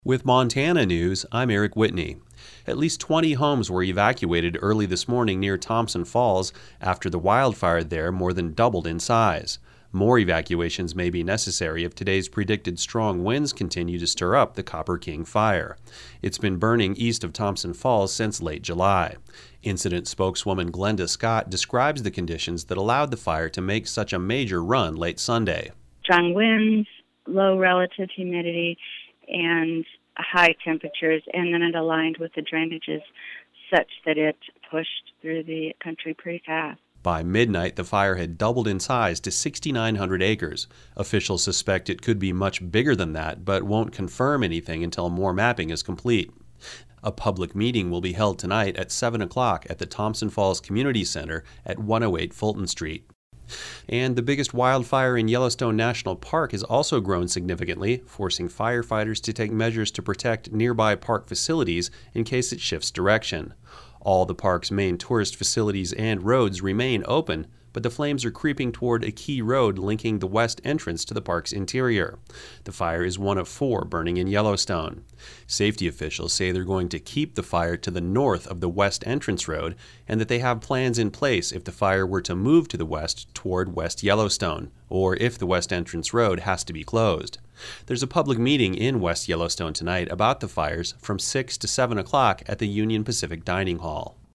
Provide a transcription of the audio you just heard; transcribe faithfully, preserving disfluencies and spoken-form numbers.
With Montana News, I'm Eric Whitney. At least twenty homes were evacuated early this morning near Thompson Falls after the wildfire there more than doubled in size. More evacuations may be necessary if today's predicted strong winds continue to stir up the Copper King fire. It's been burning east of Thompson Falls since late July. Incident spokeswoman Glenda Scott describes the conditions that allowed the fire to make such a major run late Sunday. Strong winds, low relative humidity, and high temperatures, and then it aligned with the drainages such that it pushed through the country pretty fast. By midnight, the fire had doubled in size to six thousand nine hundred acres. Officials suspect it could be much bigger than that, but won't confirm anything until more mapping is complete. A public meeting will be held tonight at seven o'clock at the Thompson Falls Community Center at one oh eight Fulton Street. And the biggest wildfire in Yellowstone National Park has also grown significantly, forcing firefighters to take measures to protect nearby park facilities in case it shifts direction. All the park's main tourist facilities and roads remain open, but the flames are creeping toward a key road linking the west entrance to the park's interior. The fire is one of four burning in Yellowstone. Safety officials say they're going to keep the fire to the north of the west entrance road and that they have plans in place if the fire were to move to the west toward West Yellowstone, or if the west entrance road has to be closed. There's a public meeting in West Yellowstone tonight about the fires from six to seven o'clock at the Union Pacific Dining Hall.